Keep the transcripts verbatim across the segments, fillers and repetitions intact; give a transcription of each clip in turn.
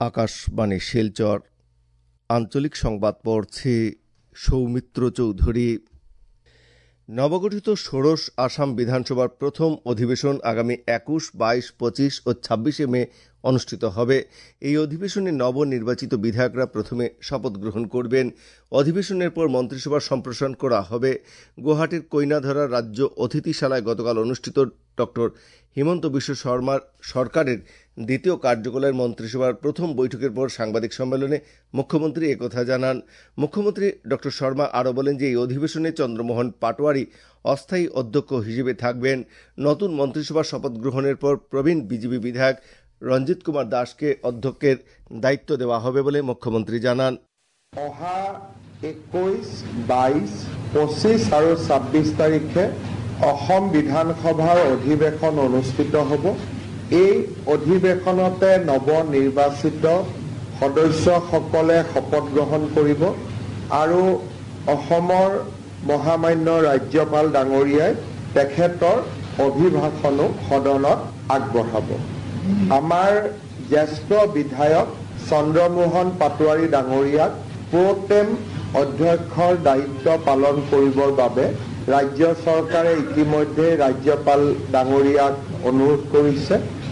আকাশবাণী শিলচর আঞ্চলিক সংবাদ পড়ছি সৌমিত্র চৌধুরী। নবগঠিত ষোড়শ আসাম বিধানসভার প্রথম অধিবেশন আগামী একুশ বাইশ পঁচিশ ও ছাব্বিশে মে অনুষ্ঠিত হবে। এই অধিবেশনে নবনির্বাচিত বিধায়করা প্রথমে শপথ গ্রহণ করবেন। অধিবেশনের পর মন্ত্রিসভার সম্প্রসারণ করা হবে। গুয়াহাটির কইনাধরা রাজ্য অতিথিশালায় গতকাল অনুষ্ঠিত ডক্টর হিমন্ত বিশ্ব শর্মার সরকারের দ্বিতীয় কার্যকালের মন্ত্রিসভার প্রথম বৈঠকের পর সাংবাদিক সম্মেলনে মুখ্যমন্ত্রী একথা জানান। মুখ্যমন্ত্রী ডক্টর শর্মা আরও বলেন যে এই অধিবেশনে চন্দ্রমোহন পাটোয়ারি অস্থায়ী অধ্যক্ষ হিসেবে থাকবেন। নতুন মন্ত্রিসভার শপথ গ্রহণের পর প্রবীণ বিজেপি বিধায়ক রঞ্জিত কুমার দাসকে অধ্যক্ষের দায়িত্ব দেওয়া হবে বলে মুখ্যমন্ত্রী জানান। অহা একৈশ বাইশ পঁচিশ আৰু ছাব্বিশ তাৰিখে অসম বিধানসভাৰ অধিৱেশন অনুষ্ঠিত হ'ব। এই অধিৱেশনতে নৱনিৰ্বাচিত সদস্যসকলে শপত গ্ৰহণ কৰিব আৰু অসমৰ মহামান্য ৰাজ্যপাল ডাঙৰীয়াই তেখেতৰ অভিভাষণো সদনত আগবঢ়াব। আমাৰ জ্যেষ্ঠ বিধায়ক চন্দ্ৰমোহন পাটোৱাৰী ডাঙৰীয়াক প্ৰটেম অধ্যক্ষৰ দায়িত্ব পালন কৰিবৰ বাবে ৰাজ্য চৰকাৰে ইতিমধ্যে ৰাজ্যপাল ডাঙৰীয়াক অনুৰোধ কৰিছে।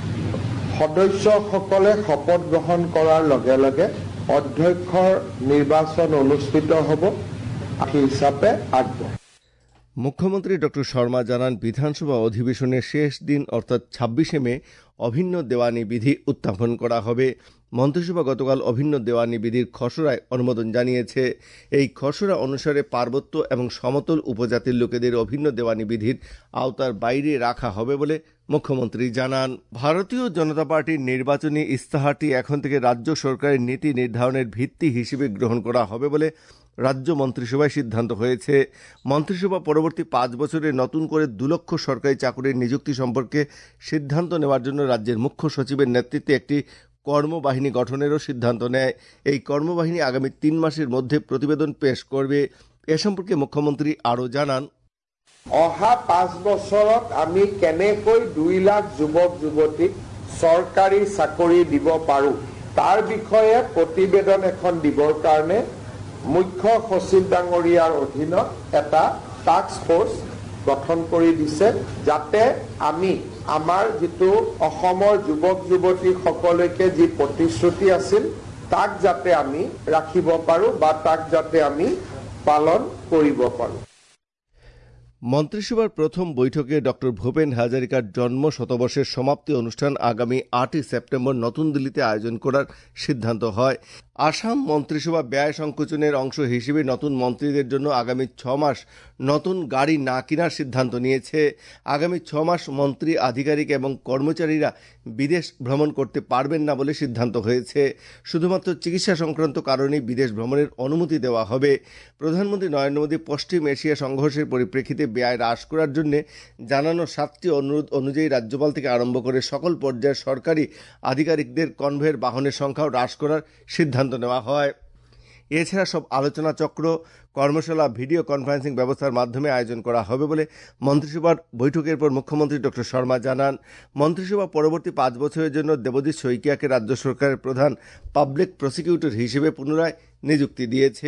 সদস্যসকলে শপত গ্ৰহণ কৰাৰ লগে লগে অধ্যক্ষৰ নিৰ্বাচন অনুষ্ঠিত হ'ব হিচাপে আগবঢ়াব। মুখ্যমন্ত্রী ডক্টর শর্মা জানান, বিধানসভা অধিবেশনের শেষ দিন অর্থাৎ ছাব্বিশে মে অভিন্ন দেওয়ানি বিধি উত্থাপন করা হবে। মন্ত্রিসভা গতকাল অভিন্ন দেওয়ানি বিধির খসড়ায় অনুমোদন জানিয়েছে। এই খসড়া অনুসারে পার্বত্য এবং সমতল উপজাতির লোকেদের অভিন্ন দেওয়ানি বিধির আওতার বাইরে রাখা হবে বলে মুখ্যমন্ত্রী জানান। ভারতীয় জনতা পার্টির নির্বাচনী ইস্তাহারটি এখন থেকে রাজ্য সরকারের নীতি নির্ধারণের ভিত্তি হিসেবে গ্রহণ করা হবে বলে রাজ্য মন্ত্রিসভায় সিদ্ধান্ত হয়েছে। মন্ত্রিসভা পরবর্তী পাঁচ বছরে নতুন করে দু লক্ষ সরকারি চাকুরির নিযুক্তি সম্পর্কে সিদ্ধান্ত নেওয়ার জন্য রাজ্যের মুখ্য সচিবের নেতৃত্বে একটি কর্মবাহিনী গঠনেরও সিদ্ধান্ত নেয়। এই কর্মবাহিনী আগামী তিন মাসের মধ্যে প্রতিবেদন পেশ করবে। এ সম্পর্কে মুখ্যমন্ত্রী আরও জানান, অহা পাঁচ বছৰত আমি কেনেকৈ দুই লাখ যুৱক যুৱতীক চৰকাৰী চাকৰি দিব পাৰোঁ তাৰ বিষয়ে প্ৰতিবেদন এখন দিবৰ কাৰণে মুখ্য সচিব ডাঙৰীয়াৰ অধীনত এটা টাস্ক ফোৰ্স গঠন কৰি দিছে, যাতে আমি আমাৰ যিটো অসমৰ যুৱক যুৱতীসকলকে যি প্ৰতিশ্ৰুতি আছিল তাক যাতে আমি ৰাখিব পাৰোঁ বা তাক যাতে আমি পালন কৰিব পাৰোঁ। মন্ত্রিসভার প্রথম বৈঠকে ডক্টর ভূপেন হাজারিকার জন্ম শতবর্ষের সমাপ্তি অনুষ্ঠান আগামী আটই সেপ্টেম্বর নতুন দিল্লিতে আয়োজন করার সিদ্ধান্ত হয়। আসাম মন্ত্রিসভা ব্যয় সংকোচনের অংশ হিসেবে নতুন মন্ত্রীদের জন্য আগামী ছ মাস নতুন গাড়ি না কেনার সিদ্ধান্ত নিয়েছে। আগামী ছ মাস মন্ত্রী, আধিকারিক এবং কর্মচারীরা বিদেশ ভ্রমণ করতে পারবেন না বলে সিদ্ধান্ত হয়েছে। শুধুমাত্র চিকিৎসা সংক্রান্ত কারণেই বিদেশ ভ্রমণের অনুমতি দেওয়া হবে। প্রধানমন্ত্রী নরেন্দ্র মোদী পশ্চিম এশিয়া সংঘর্ষের পরিপ্রেক্ষিতে ব্যয় হ্রাস করার জন্য জানানো সাতটি অনুরোধ অনুযায়ী রাজ্যপাল থেকে আরম্ভ করে সকল পর্যায়ের সরকারি আধিকারিকদের কনভয়ের বাহনের সংখ্যাও হ্রাস করার সিদ্ধান্ত নেওয়া হয়। এছাড়া সব আলোচনা চক্র, কর্মশালা ভিডিও কনফারেন্সিং ব্যবস্থার মাধ্যমে আয়োজন করা হবে বলে মন্ত্রিসভার বৈঠকের পর মুখ্যমন্ত্রী ডক্টর শর্মা জানান। মন্ত্রিসভা পরবর্তী পাঁচ বছরের জন্য দেবজিৎ শইকিয়াকে রাজ্য সরকারের প্রধান পাবলিক প্রসিকিউটর হিসেবে পুনরায় নিযুক্তি দিয়েছে।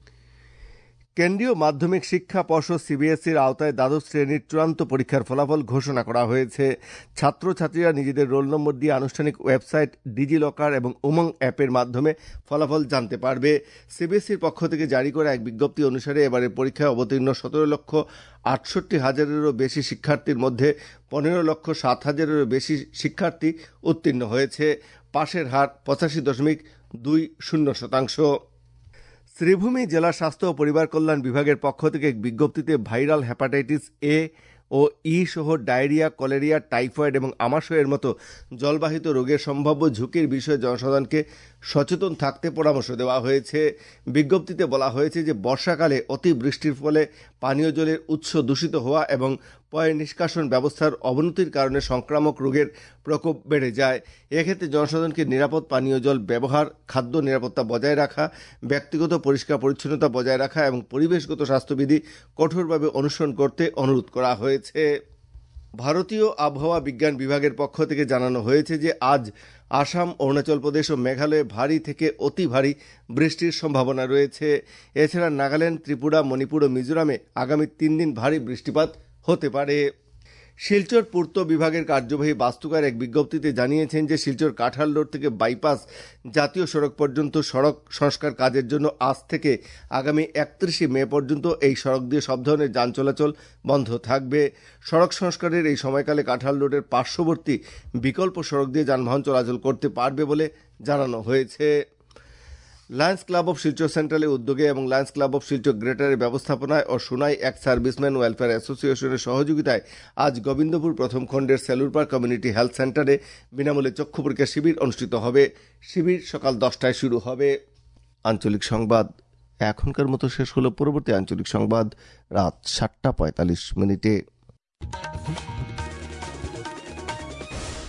কেন্দ্রীয় মাধ্যমিক শিক্ষা পর্ষদ সিবিএসইর আওতায় দ্বাদশ শ্রেণীর চূড়ান্ত পরীক্ষার ফলাফল ঘোষণা করা হয়েছে। ছাত্রছাত্রীরা নিজেদের রোল নম্বর দিয়ে আনুষ্ঠানিক ওয়েবসাইট, ডিজি লকার এবং উমং অ্যাপের মাধ্যমে ফলাফল জানতে পারবে। সিবিএসইর পক্ষ থেকে জারি করা এক বিজ্ঞপ্তি অনুসারে এবারের পরীক্ষায় অবতীর্ণ সতেরো লক্ষ আটষট্টি হাজারেরও বেশি শিক্ষার্থীর মধ্যে পনেরো লক্ষ সাত হাজারেরও বেশি শিক্ষার্থী উত্তীর্ণ হয়েছে। পাশের হার পঁচাশি দশমিক দুই শূন্য শতাংশ। শ্রীভূমি জেলা স্বাস্থ্য ও পরিবার কল্যাণ বিভাগের পক্ষ থেকে এক বিজ্ঞপ্তিতে ভাইরাল হেপাটাইটিস এ ও ই সহ ডায়রিয়া, কলেরিয়া, টাইফয়েড এবং আমাশয়ের মতো জলবাহিত রোগের সম্ভাব্য ঝুঁকির বিষয়ে জনসাধারণকে সচেতন থাকতে পরামর্শ দেওয়া হয়েছে। বিজ্ঞপ্তিতে বলা হয়েছে যে বর্ষাকালে অতিবৃষ্টির ফলে পানীয় জলের উৎস দূষিত হওয়া এবং পয় নিষ্কাশন ব্যবস্থার অবনতির কারণে সংক্রামক রোগের প্রকোপ বেড়ে যায়। এক্ষেত্রে জনসাধারণকে নিরাপদ পানীয় জল ব্যবহার, খাদ্য নিরাপত্তা বজায় রাখা, ব্যক্তিগত পরিষ্কার পরিচ্ছন্নতা বজায় রাখা এবং পরিবেশগত স্বাস্থ্যবিধি কঠোরভাবে অনুসরণ করতে অনুরোধ করা হয়েছে। ভারতীয় আবহাওয়া বিজ্ঞান বিভাগের পক্ষ থেকে জানানো হয়েছে যে আজ আসাম, অরুণাচল প্রদেশ ও মেঘালয়ে ভারী থেকে অতি ভারী বৃষ্টির সম্ভাবনা রয়েছে। এছাড়া নাগাল্যান্ড, ত্রিপুরা, মণিপুর ও মিজোরামে আগামী তিন দিন ভারী বৃষ্টিপাত হতে পারে। শিলচর পূর্ত বিভাগের কার্যবাহী বাস্তুকার এক বিজ্ঞপ্তিতে জানিয়েছেন যে শিলচর কাঁঠাল রোড থেকে বাইপাস জাতীয় সড়ক পর্যন্ত সড়ক সংস্কার কাজের জন্য আজ থেকে আগামী একত্রিশে মে পর্যন্ত এই সড়ক দিয়ে সব ধরনের যান চলাচল বন্ধ থাকবে। সড়ক সংস্কারের এই সময়কালে কাঁঠাল রোডের পার্শ্ববর্তী বিকল্প সড়ক দিয়ে যানবাহন চলাচল করতে পারবে বলে জানানো হয়েছে। লায়ন্স ক্লাব অফ শিলচর সেন্ট্রালের উদ্যোগে এবং লায়ন্স ক্লাব অফ শিলচর গ্রেটারের ব্যবস্থাপনায় ও সোনাই এক সার্ভিসম্যান ওয়েলফেয়ার অ্যাসোসিয়েশনের সহযোগিতায় আজ গোবিন্দপুর প্রথম খণ্ডের সেলুরপাড় কমিউনিটি হেলথ সেন্টারে বিনামূল্যে চক্ষু পরীক্ষা শিবির অনুষ্ঠিত হবে। শিবির সকাল দশটায় শুরু হবে। আঞ্চলিক সংবাদ এখনকার মতো শেষ হলো। পরবর্তী আঞ্চলিক সংবাদ রাত সাতটা পঁয়তাল্লিশ মিনিটে।